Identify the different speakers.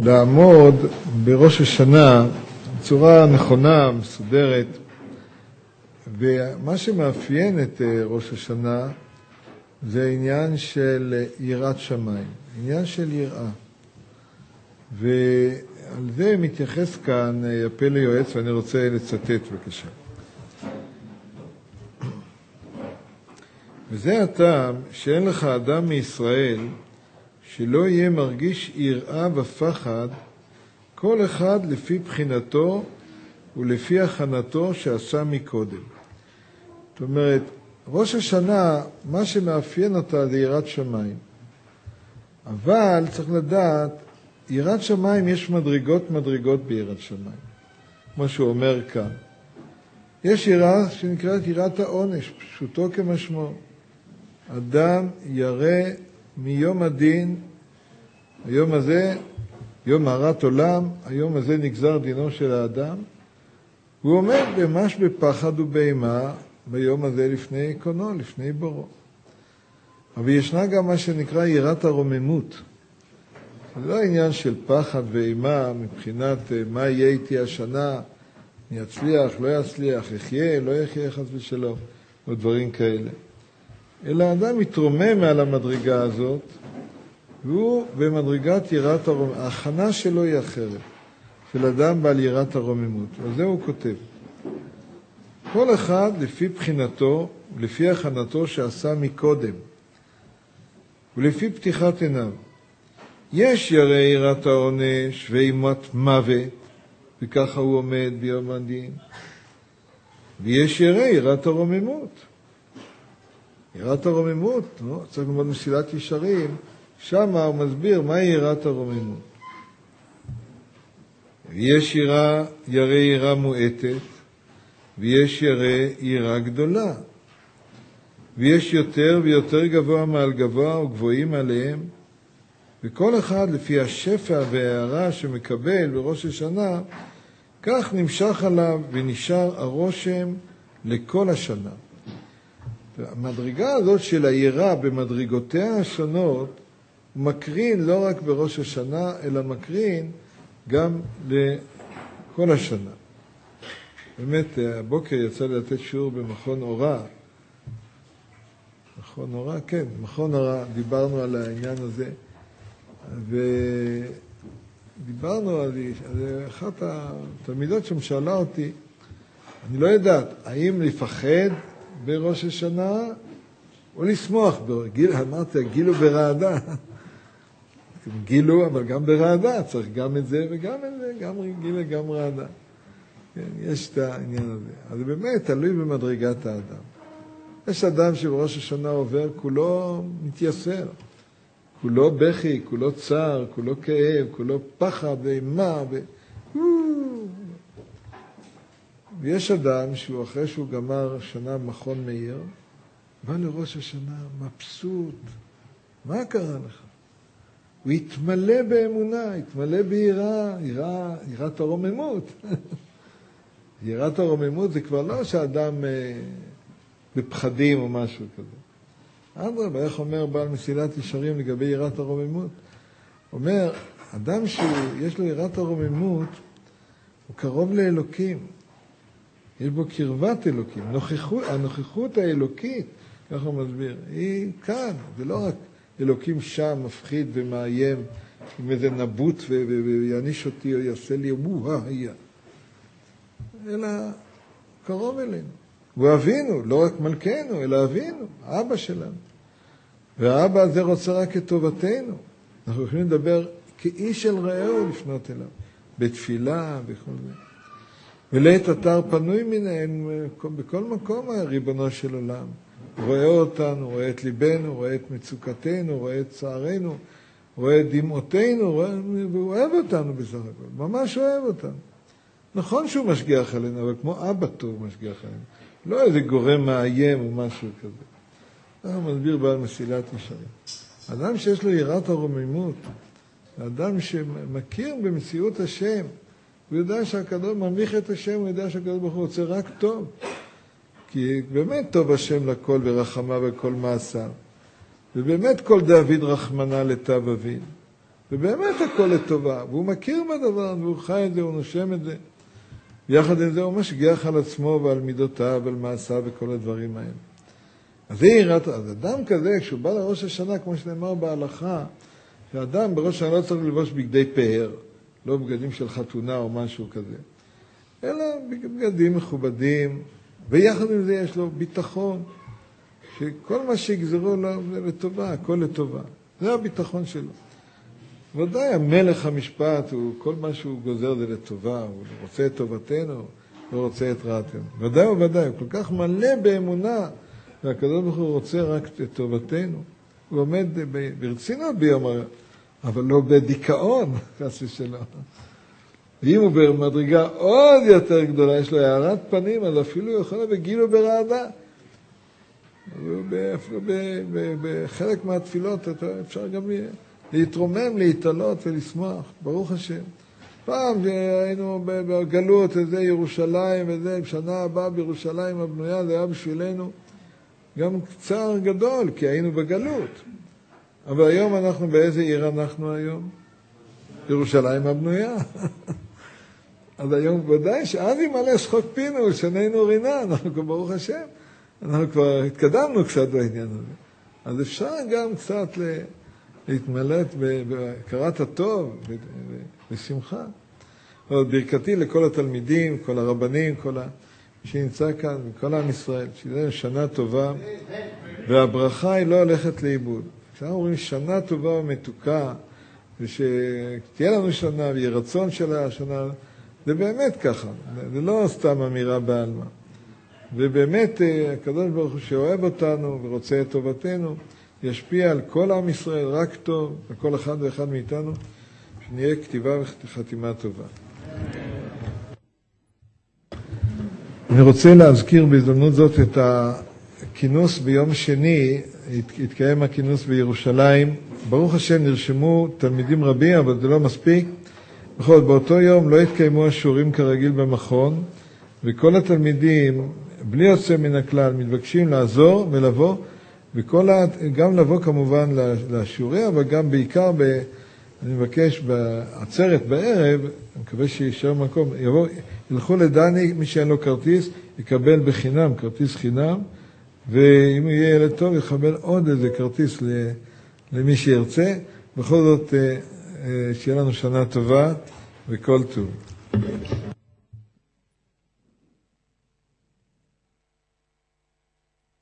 Speaker 1: לעמוד בראש השנה בצורה נכונה, מסודרת, ומה שמאפיין את ראש השנה זה עניין של יראת שמיים, עניין של יראה. ועל זה מתייחס כאן הפה ליועץ, ואני רוצה לצטט בבקשה. וזה הטעם שאין לך אדם מישראל שלא יהיה מרגיש יראה ופחד, כל אחד לפי בחינתו ולפי הכנתו שעשה מקודם. זאת אומרת, ראש השנה, מה שמאפיין אותה זה יראת שמיים. אבל צריך לדעת, יראת שמיים יש מדרגות ביראת שמיים. כמו שהוא אומר כאן. יש יראה שנקראת יראת העונש, פשוטו כמשמעו. אדם ירא מיום הדין, היום הזה, יום הרת עולם, היום הזה נגזר דינו של האדם, הוא עומד ממש בפחד ובאימה ביום הזה לפני קונו, לפני בורו. אבל ישנה גם מה שנקרא יראת הרוממות. זה לא העניין של פחד ואימה מבחינת מה יהיה איתי השנה, אני אצליח, לא יצליח, יחיה, לא יחיה חס ושלום, או דברים כאלה. אלא האדם מתרומם מעל המדרגה הזאת, והוא במדרגת יראת הרוממות. ההכנה שלו היא אחרת, של אדם בעל יראת הרוממות. וזה הוא כותב. כל אחד לפי בחינתו, לפי הכנתו שעשה מקודם, ולפי פתיחת עיניו. יש ירא יראת העונש ואימת מוות, וככה הוא עומד ביום הדין. ויש ירא יראת הרוממות. יראת הרוממות, צריך ללמוד מסילת ישרים, שם הוא מסביר מהי יראת הרוממות. ויש ירא יראה מועטת, ויש ירא יראה גדולה. ויש יותר ויותר גבוה מעל גבוה וגבוהים עליהם, וכל אחד לפי השפע וההערה שמקבל בראש השנה, כך נמשך עליו ונשאר הרושם לכל השנה. המדרגה הזאת של היראה במדרגותיה השונות, הוא מקרין לא רק בראש השנה, אלא מקרין גם לכל השנה. באמת, הבוקר יצא לי לתת שיעור במכון אורה. מכון אורה? כן, מכון אורה, דיברנו על העניין הזה. ודיברנו על אחת התלמידות שם שאלה אותי, אני לא יודעת, האם לפחד בראש השנה או לשמוח בו? אמרתי, גילו ברעדה. גילו, אבל גם ברעדה, צריך גם את זה וגם את זה, גם גילה, גם רעדה. כן, יש את העניין הזה. אז באמת תלוי במדרגת האדם. יש אדם שבראש השנה עובר, כולו מתייסר. כולו בכי, כולו צער, כולו כאב, כולו פחד ואימה. ויש אדם שהוא אחרי שהוא גמר שנה במכון מאיר, בא לראש השנה מבסוט. מה קרה לך? הוא התמלא באמונה, התמלא ביראה, יראת הרוממות. יראת הרוממות זה כבר לא שאדם בפחדים או משהו כזה. אדרבה, איך אומר בעל מסילת ישרים לגבי יראת הרוממות? אומר, אדם שיש לו יראת הרוממות, הוא קרוב לאלוקים. יש בו קרבת אלוקים. הנוכחות האלוקית, ככה הוא מסביר, היא כאן. זה לא רק אלוקים שם מפחיד ומאיים עם איזה נבוט ויעניש אותי או יעשה לי היה. אלא קרוב אלינו. הוא אבינו, לא רק מלכנו, אלא אבינו, אבא שלנו. והאבא הזה רוצה רק את טובתנו. אנחנו יכולים לדבר כאיש אל רעהו לפנות אליו, בתפילה, בכל זה. ולעת אתר פנוי מנהן, בכל מקום ריבונו של עולם. הוא רואה אותנו, רואה את ליבנו, רואה את מצוקתנו, רואה את צערנו, רואה את דמעותינו, והוא אוהב אותנו בסך הכל, ממש אוהב אותנו. נכון שהוא משגיח עלינו, אבל כמו אבא טוב משגיח עלינו. לא איזה גורם מאיים או משהו כזה. הוא מסביר בעל מסילת ישרים. אדם שיש לו יראת הרוממות, אדם שמכיר במציאות השם, הוא יודע שהקדוש ממליך את השם, הוא יודע שהקדוש ברוך הוא רוצה רק טוב. כי באמת טוב השם לכל ורחמה וכל מעשה. ובאמת כל דוד רחמנה לטב אביו. ובאמת הכל לטובה, והוא מכיר בדבר, והוא חי את זה, הוא נושם את זה. ויחד עם זה הוא משגיח על עצמו ועל מידותיו ועל מעשיו וכל הדברים האלה. אז זה יראת, אז אדם כזה, כשהוא בא לראש השנה, כמו שנאמר בהלכה, שאדם בראש השנה לא צריך ללבוש בגדי פאר, לא בגדים של חתונה או משהו כזה, אלא בגדים מכובדים, ויחד עם זה יש לו ביטחון, שכל מה שיגזרו לו זה לטובה, הכל לטובה. זה הביטחון שלו. ודאי, המלך המשפט, כל מה שהוא גוזר זה לטובה, הוא רוצה את טובתנו, לא רוצה את רעתנו. ודאי וודאי, הוא כל כך מלא באמונה, והקדוש ברוך הוא רוצה רק את טובתנו. הוא עומד ברצינות ביום היום, אבל לא בדיכאון, חס ושלום. ואם הוא במדרגה עוד יותר גדולה, יש לו הערת פנים, אז אפילו הוא יכול בגיל וברעדה. בחלק מהתפילות אפשר גם להתרומם, להתעלות ולשמוח, ברוך השם. פעם היינו בגלות, זה ירושלים, וזה בשנה הבאה בירושלים הבנויה, זה היה בשבילנו גם צער גדול, כי היינו בגלות. אבל היום אנחנו, באיזה עיר אנחנו היום? ירושלים הבנויה. אז היום ודאי שאז ימלא שחוק פינו, שנינו רינה, אנחנו כבר ברוך השם, אנחנו כבר התקדמנו קצת בעניין הזה. אז אפשר גם קצת להתמלט בהכרת הטוב ושמחה. ברכתי לכל התלמידים, כל הרבנים, כל מי שנמצא כאן, כל עם ישראל, שתהיה שנה טובה, והברכה היא לא הולכת לאיבוד. כשאנחנו אומרים שנה טובה ומתוקה, ושתהיה לנו שנה ויהיה רצון של השנה, זה באמת ככה, זה לא סתם אמירה בעלמא. ובאמת הקדוש ברוך הוא שאוהב אותנו ורוצה את טובתנו, ישפיע על כל עם ישראל רק טוב, וכל אחד ואחד מאיתנו, שנהיה כתיבה וחתימה טובה. אני רוצה להזכיר בהזדמנות זאת את הכינוס ביום שני, התקיים הכינוס בירושלים. ברוך השם נרשמו תלמידים רבים, אבל זה לא מספיק. בכל באותו יום לא התקיימו השיעורים כרגיל במכון, וכל התלמידים, בלי יוצא מן הכלל, מתבקשים לעזור ולבוא, גם לבוא כמובן לשיעורים, אבל גם בעיקר, אני מבקש בעצרת בערב, אני מקווה שישאר מקום, ילכו לדני, מי שאין לו כרטיס, יקבל בחינם, כרטיס חינם, ואם הוא יהיה ילד טוב, יקבל עוד איזה כרטיס למי שירצה. בכל זאת, שיהיה לנו שנה טובה וכל טוב.